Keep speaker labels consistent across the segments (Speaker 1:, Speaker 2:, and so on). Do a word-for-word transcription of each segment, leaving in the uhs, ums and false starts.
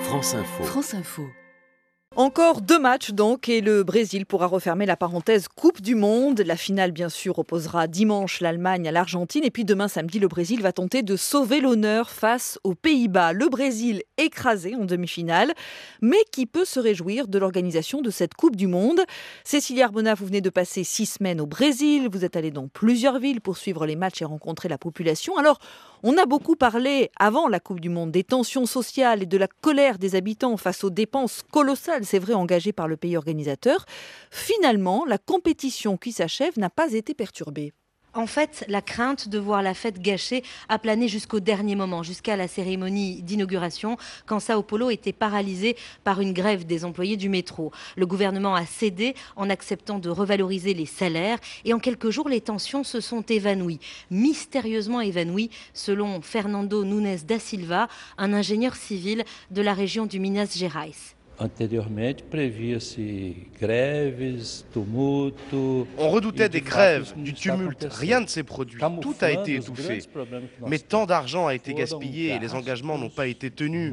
Speaker 1: France Info.
Speaker 2: France Info.
Speaker 3: Encore deux matchs donc et le Brésil pourra refermer la parenthèse Coupe du Monde. La finale bien sûr opposera dimanche l'Allemagne à l'Argentine et puis demain samedi le Brésil va tenter de sauver l'honneur face aux Pays-Bas. Le Brésil écrasé en demi-finale mais qui peut se réjouir de l'organisation de cette Coupe du Monde. Cécilia Arbona, vous venez de passer six semaines au Brésil, vous êtes allée dans plusieurs villes pour suivre les matchs et rencontrer la population. Alors on a beaucoup parlé avant la Coupe du Monde des tensions sociales et de la colère des habitants face aux dépenses colossales, c'est vrai, engagées par le pays organisateur. Finalement, la compétition qui s'achève n'a pas été perturbée.
Speaker 4: En fait, la crainte de voir la fête gâchée a plané jusqu'au dernier moment, jusqu'à la cérémonie d'inauguration, quand Sao Paulo était paralysé par une grève des employés du métro. Le gouvernement a cédé en acceptant de revaloriser les salaires et en quelques jours, les tensions se sont évanouies, mystérieusement évanouies, selon Fernando Nunes da Silva, un ingénieur civil de la région du Minas Gerais.
Speaker 5: Anteriormente, previa-se greves, tumulto.
Speaker 6: On redoutait des grèves, du tumulte. Rien ne s'est produit. Tout a été étouffé. Mais tant d'argent a été gaspillé et les engagements n'ont pas été tenus.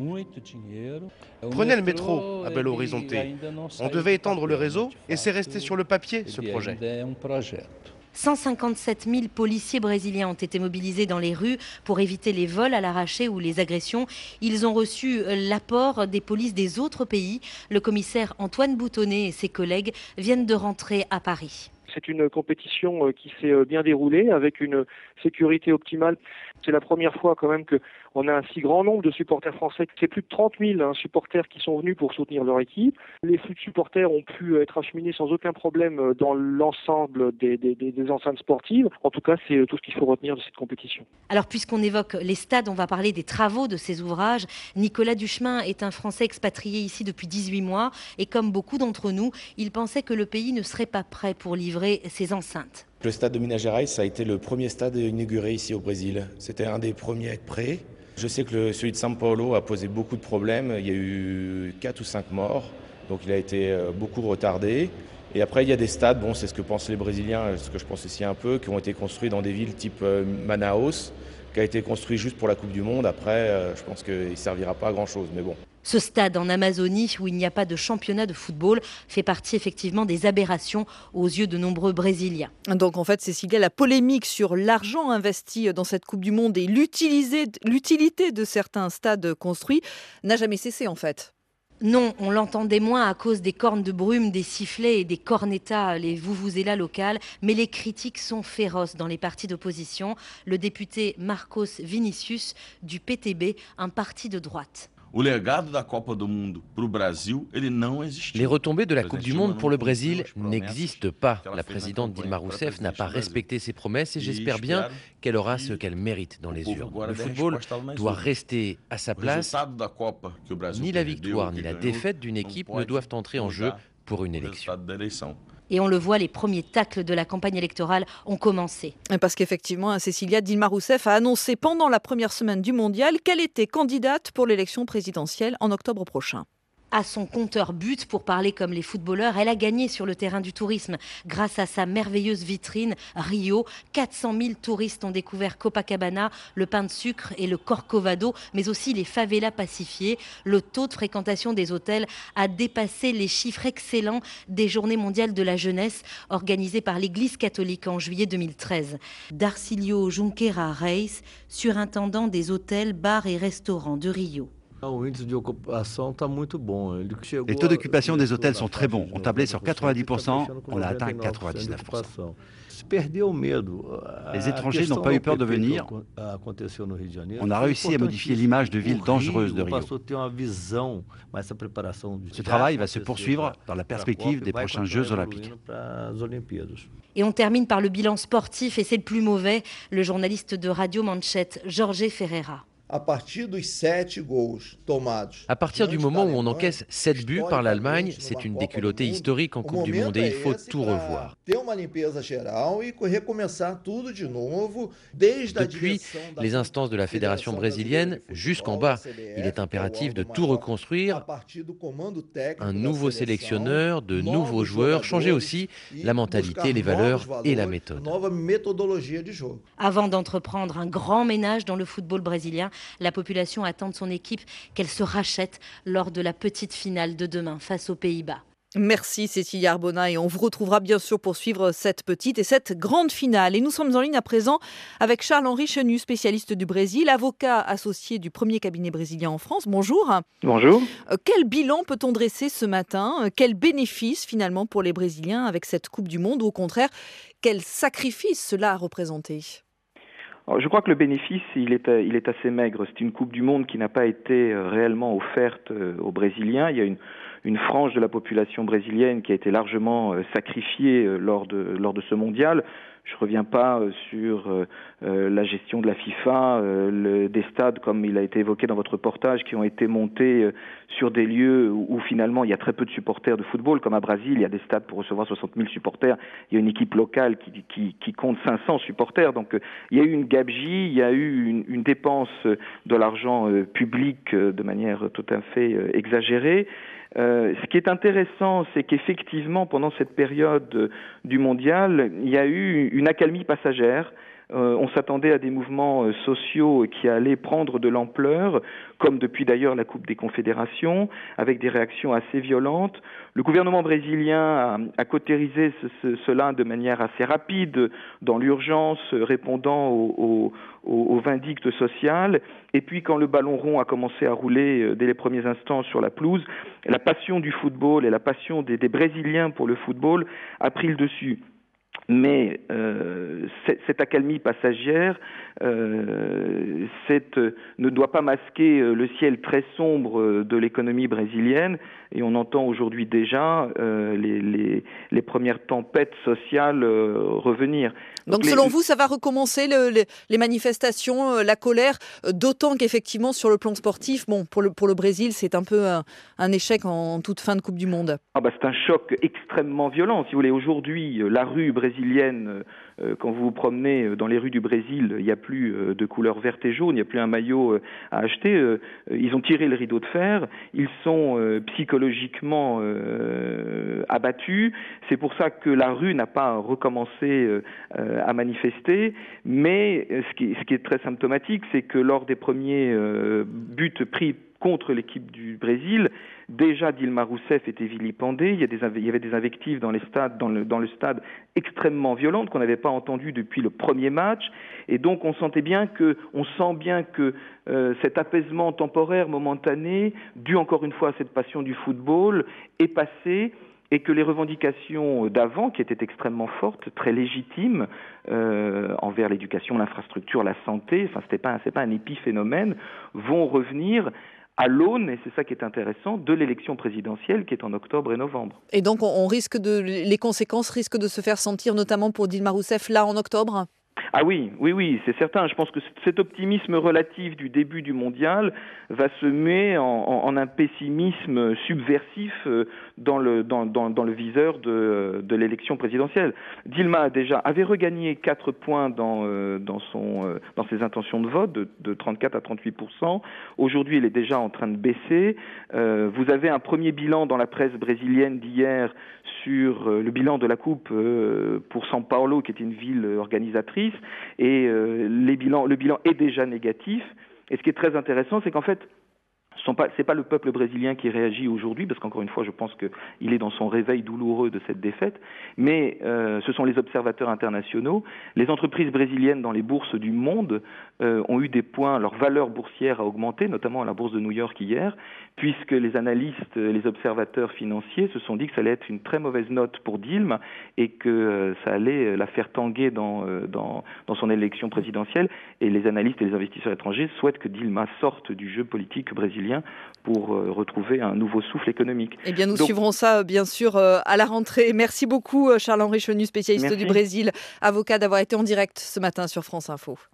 Speaker 6: Prenez le métro à Belo Horizonte. On devait étendre le réseau et c'est resté sur le papier, ce projet.
Speaker 4: cent cinquante-sept mille policiers brésiliens ont été mobilisés dans les rues pour éviter les vols à l'arraché ou les agressions. Ils ont reçu l'apport des polices des autres pays. Le commissaire Antoine Boutonnet et ses collègues viennent de rentrer à Paris.
Speaker 7: C'est une compétition qui s'est bien déroulée avec une sécurité optimale. C'est la première fois quand même qu'on a un si grand nombre de supporters français. C'est plus de trente mille hein, supporters qui sont venus pour soutenir leur équipe. Les flux de supporters ont pu être acheminés sans aucun problème dans l'ensemble des, des, des enceintes sportives. En tout cas, c'est tout ce qu'il faut retenir de cette compétition.
Speaker 4: Alors, puisqu'on évoque les stades, on va parler des travaux de ces ouvrages. Nicolas Duchemin est un Français expatrié ici depuis dix-huit mois. Et comme beaucoup d'entre nous, il pensait que le pays ne serait pas prêt pour livrer ses enceintes.
Speaker 8: Le stade de Minas Gerais, ça a été le premier stade inauguré ici au Brésil. C'était un des premiers à être prêt. Je sais que le, celui de São Paulo a posé beaucoup de problèmes. Il y a eu quatre ou cinq morts, donc il a été beaucoup retardé. Et après, il y a des stades, bon, c'est ce que pensent les Brésiliens, ce que je pense ici un peu, qui ont été construits dans des villes type Manaus, qui a été construit juste pour la Coupe du Monde. Après, je pense qu'il ne servira pas à grand-chose, mais bon.
Speaker 4: Ce stade en Amazonie, où il n'y a pas de championnat de football, fait partie effectivement des aberrations aux yeux de nombreux Brésiliens.
Speaker 3: Donc en fait, Cécilia, la polémique sur l'argent investi dans cette Coupe du Monde et l'utilité de certains stades construits n'a jamais cessé en fait.
Speaker 4: Non, on l'entendait moins à cause des cornes de brume, des sifflets et des cornetas, les vuvuzelas locales. Mais les critiques sont féroces dans les partis d'opposition. Le député Marcos Vinicius du P T B, un parti de droite.
Speaker 9: Les retombées de la Coupe du Monde pour le Brésil n'existent pas. La présidente Dilma Rousseff n'a pas respecté ses promesses et j'espère bien qu'elle aura ce qu'elle mérite dans les urnes. Le football doit rester à sa place. Ni la victoire ni la défaite d'une équipe ne doivent entrer en jeu pour une élection.
Speaker 4: Et on le voit, les premiers tacles de la campagne électorale ont commencé.
Speaker 3: Parce qu'effectivement, Cécilia, Dilma Rousseff a annoncé pendant la première semaine du mondial qu'elle était candidate pour l'élection présidentielle en octobre prochain.
Speaker 4: À son compteur but, pour parler comme les footballeurs, elle a gagné sur le terrain du tourisme. Grâce à sa merveilleuse vitrine, Rio, quatre cent mille touristes ont découvert Copacabana, le pain de sucre et le Corcovado, mais aussi les favelas pacifiées. Le taux de fréquentation des hôtels a dépassé les chiffres excellents des Journées mondiales de la jeunesse organisées par l'Église catholique en juillet deux mille treize. Darcílio Junqueira Reis, surintendant des hôtels, bars et restaurants de Rio.
Speaker 10: Les taux d'occupation des hôtels sont très bons. On tablait sur quatre-vingt-dix pour cent, on a atteint quatre-vingt-dix-neuf pour cent. Les étrangers n'ont pas eu peur de venir. On a réussi à modifier l'image de ville dangereuse de Rio. Ce travail va se poursuivre dans la perspective des prochains Jeux olympiques.
Speaker 4: Et on termine par le bilan sportif, et c'est le plus mauvais. Le journaliste de Radio Manchette, Jorge Ferreira.
Speaker 11: À partir
Speaker 9: du moment où on encaisse sept buts par l'Allemagne, c'est une déculottée historique en Coupe du Monde et il faut tout revoir. Depuis les instances de la fédération brésilienne jusqu'en bas, il est impératif de tout reconstruire, un nouveau sélectionneur, de nouveaux joueurs, changer aussi la mentalité, les valeurs et la méthode.
Speaker 4: Avant d'entreprendre un grand ménage dans le football brésilien, La population attend de son équipe qu'elle se rachète lors de la petite finale de demain face aux Pays-Bas.
Speaker 3: Merci Cécilia Arbona et on vous retrouvera bien sûr pour suivre cette petite et cette grande finale. Et nous sommes en ligne à présent avec Charles-Henri Chenu, spécialiste du Brésil, avocat associé du premier cabinet brésilien en France. Bonjour.
Speaker 1: Bonjour.
Speaker 3: Euh, quel bilan peut-on dresser ce matin ? euh, Quel bénéfice finalement pour les Brésiliens avec cette Coupe du Monde ? Ou au contraire, quel sacrifice cela a représenté ?
Speaker 1: Alors, je crois que le bénéfice, il est, il est assez maigre. C'est une Coupe du Monde qui n'a pas été réellement offerte aux Brésiliens. Il y a une une frange de la population brésilienne qui a été largement euh, sacrifiée euh, lors de lors de ce mondial. Je ne reviens pas euh, sur euh, euh, la gestion de la FIFA, euh, le, des stades, comme il a été évoqué dans votre reportage, qui ont été montés euh, sur des lieux où, où finalement il y a très peu de supporters de football, comme à Brasil, il y a des stades pour recevoir soixante mille supporters, il y a une équipe locale qui, qui, qui compte cinq cents supporters, donc euh, il y a eu une gabegie, il y a eu une, une dépense de l'argent euh, public euh, de manière tout à fait euh, exagérée. Euh, ce qui est intéressant, c'est qu'effectivement, pendant cette période euh, du mondial, il y a eu une accalmie passagère. Euh, on s'attendait à des mouvements euh, sociaux qui allaient prendre de l'ampleur, comme depuis d'ailleurs la Coupe des Confédérations, avec des réactions assez violentes. Le gouvernement brésilien a, a cautérisé ce, ce, cela de manière assez rapide, dans l'urgence, répondant au, au, au vindicte social. Et puis quand le ballon rond a commencé à rouler euh, dès les premiers instants sur la pelouse, la passion du football et la passion des, des Brésiliens pour le football a pris le dessus. Mais euh, cette accalmie passagère euh, cette, ne doit pas masquer le ciel très sombre de l'économie brésilienne, et on entend aujourd'hui déjà euh, les, les, les premières tempêtes sociales euh, revenir.
Speaker 3: Donc, Donc les... selon vous, ça va recommencer le, le, les manifestations, euh, la colère, euh, d'autant qu'effectivement sur le plan sportif, bon, pour le, pour le Brésil, c'est un peu un, un échec en toute fin de Coupe du Monde.
Speaker 1: Ah bah, c'est un choc extrêmement violent. Si vous voulez, aujourd'hui, la rue brésilienne, euh, quand vous vous promenez dans les rues du Brésil, il n'y a plus euh, de couleur verte et jaune, il n'y a plus un maillot euh, à acheter. Euh, ils ont tiré le rideau de fer, ils sont euh, psychologiquement euh, abattus. C'est pour ça que la rue n'a pas recommencé euh, à manifester. Mais ce qui, ce qui est très symptomatique, c'est que lors des premiers euh, buts pris contre l'équipe du Brésil, déjà Dilma Rousseff était vilipendée, il y, a des, il y avait des invectives dans, les stades, dans, le, dans le stade extrêmement violentes qu'on n'avait pas entendues depuis le premier match, et donc on sentait bien que, on sent bien que euh, cet apaisement temporaire, momentané, dû encore une fois à cette passion du football, est passé, et que les revendications d'avant, qui étaient extrêmement fortes, très légitimes, euh, envers l'éducation, l'infrastructure, la santé, enfin c'était pas, c'est pas un épiphénomène, vont revenir à l'aune, et c'est ça qui est intéressant, de l'élection présidentielle qui est en octobre et novembre.
Speaker 3: Et donc on risque de, les conséquences risquent de se faire sentir, notamment pour Dilma Rousseff, là en octobre ?
Speaker 1: Ah oui, oui, oui, c'est certain. Je pense que cet optimisme relatif du début du mondial va se muer en, en, en un pessimisme subversif dans le, dans, dans, dans le viseur de, de l'élection présidentielle. Dilma a déjà avait regagné quatre points dans, dans, son, dans ses intentions de vote, de, de trente-quatre à trente-huit pour cent. Aujourd'hui, elle est déjà en train de baisser. Euh, vous avez un premier bilan dans la presse brésilienne d'hier sur le bilan de la Coupe pour São Paulo, qui est une ville organisatrice, et euh, les bilans, le bilan est déjà négatif. Et ce qui est très intéressant, c'est qu'en fait, ce n'est pas, pas le peuple brésilien qui réagit aujourd'hui, parce qu'encore une fois, je pense qu'il est dans son réveil douloureux de cette défaite, mais euh, ce sont les observateurs internationaux. Les entreprises brésiliennes dans les bourses du monde euh, ont eu des points, leur valeur boursière a augmenté, notamment à la bourse de New York hier, puisque les analystes, les observateurs financiers se sont dit que ça allait être une très mauvaise note pour Dilma et que euh, ça allait la faire tanguer dans, euh, dans, dans son élection présidentielle. Et les analystes et les investisseurs étrangers souhaitent que Dilma sorte du jeu politique brésilien pour euh, retrouver un nouveau souffle économique.
Speaker 3: Eh bien, nous
Speaker 1: Donc,
Speaker 3: suivrons ça, bien sûr, euh, à la rentrée. Merci beaucoup, Charles-Henri Chenu, spécialiste
Speaker 1: merci.
Speaker 3: du Brésil, avocat, d'avoir été en direct ce matin sur France Info.